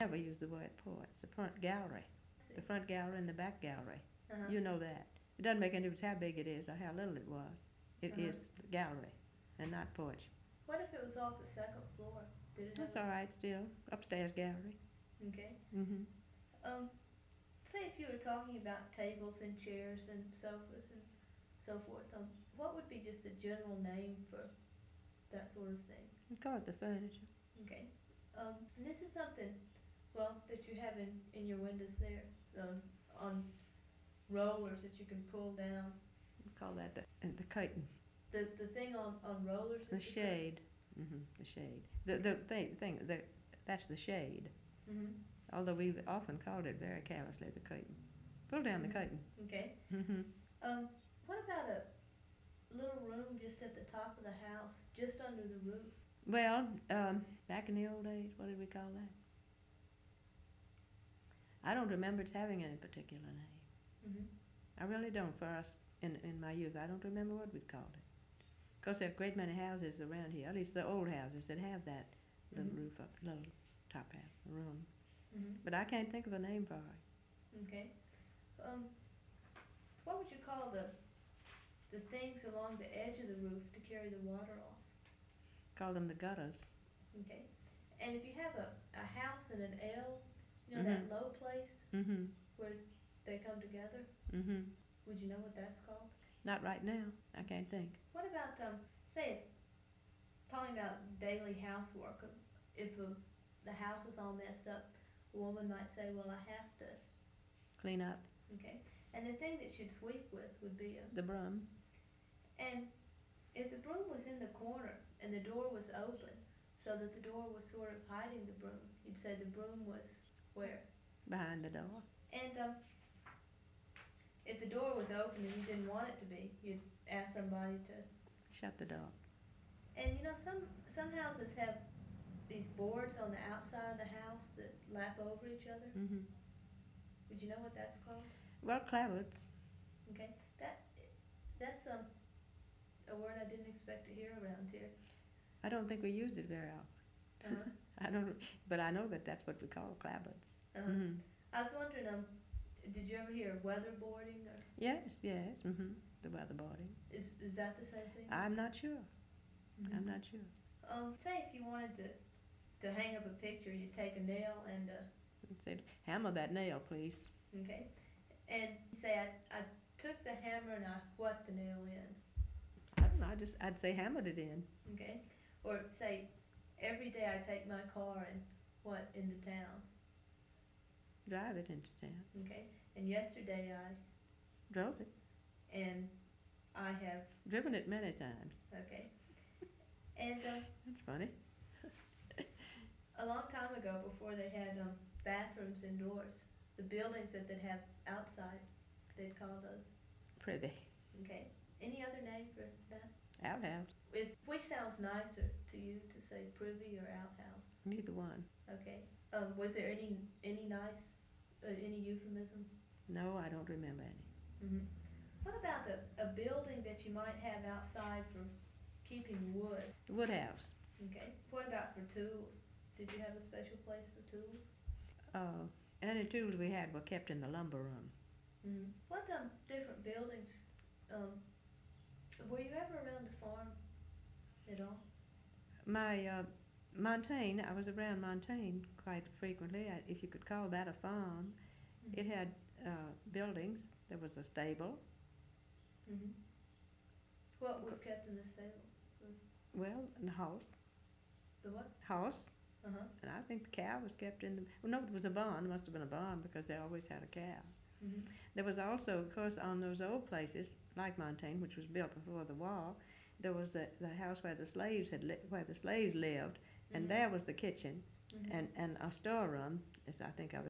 never use the word porch. It's the front gallery. The front gallery and the back gallery. You know that. It doesn't make any difference how big it is or how little it was. It is the gallery and not porch. What if it was off the second floor? Did it That's have all right still. Upstairs gallery. Okay. Mm-hmm. Say if you were talking about tables and chairs and sofas and so forth, what would be just a general name for that sort of thing? Of course, the furniture. Okay. And this is something, well, that you have in your windows there, on rollers that you can pull down. We call that the curtain. The thing on rollers? The shade. Mm-hmm. The shade. The thing, that's the shade. Mm-hmm. Although we've often called it very carelessly the curtain. Pull down the curtain. Okay. Mm-hmm. What about a little room just at the top of the house, just under the roof? Well, back in the old days, what did we call that? I don't remember it having any particular name. Mm-hmm. I really don't. For us in my youth, I don't remember what we'd called it. Of course, there are a great many houses around here, at least the old houses, that have that little roof up, little top half, a room. Mm-hmm. But I can't think of a name for it. Okay. What would you call the things along the edge of the roof to carry the water off? Call them the gutters. Okay. And if you have a house and an L, you know, that low place Mm-hmm. where they come together, Mm-hmm. would you know what that's called? Not right now. I can't think. What about, say, talking about daily housework, if the house is all messed up, a woman might say, well, I have to. Clean up. Okay. And the thing that she'd sweep with would be the broom. And if the broom was in the corner and the door was open, so that the door was sort of hiding the broom, you'd say the broom was where? Behind the door. And if the door was open and you didn't want it to be, you'd ask somebody to shut the door. And you know, some houses have these boards on the outside of the house that lap over each other. Mm-hmm. Would you know what that's called? Well, clapboards. Okay, that's a word I didn't expect to hear around here. I don't think we used it very often. Uh-huh. I don't, but I know that that's what we call clapboards. Uh-huh. Mm-hmm. I was wondering, did you ever hear weatherboarding? Or Yes. Mm-hmm. The weatherboarding. Is that the same thing? I'm not sure. Mm-hmm. I'm not sure. Say if you wanted to hang up a picture, you take a nail and said, hammer that nail, please. Okay, and you say I took the hammer and I what the nail in. I don't know. I'd say hammered it in. Okay, or say every day I take my car and what into town. Drive it into town. Okay, and yesterday I drove it. And I have driven it many times. Okay, and that's funny. A long time ago, before they had bathrooms indoors, the buildings that they'd have outside, they'd call those privy. Okay. Any other name for that? Outhouse. Which sounds nicer to you, to say privy or outhouse? Neither one. Okay. Was there any nice, any euphemism? No, I don't remember any. Mm-hmm. What about a building that you might have outside for keeping wood? The wood house. Okay. What about for tools? Did you have a special place for tools? Any tools we had were kept in the lumber room. Mm-hmm. What different buildings? Were you ever around the farm at all? My Montaigne, I was around Montaigne quite frequently, if you could call that a farm. Mm-hmm. It had buildings. There was a stable. Mm-hmm. What was kept in the stable? Well, in the house. The what? House. Uh-huh. And I think the cow was kept in the... Well, no, it was a barn. It must have been a barn because they always had a cow. Mm-hmm. There was also, of course, on those old places, like Montaigne, which was built before the war, there was the house where the slaves lived, and there was the kitchen, and a storeroom, as I think of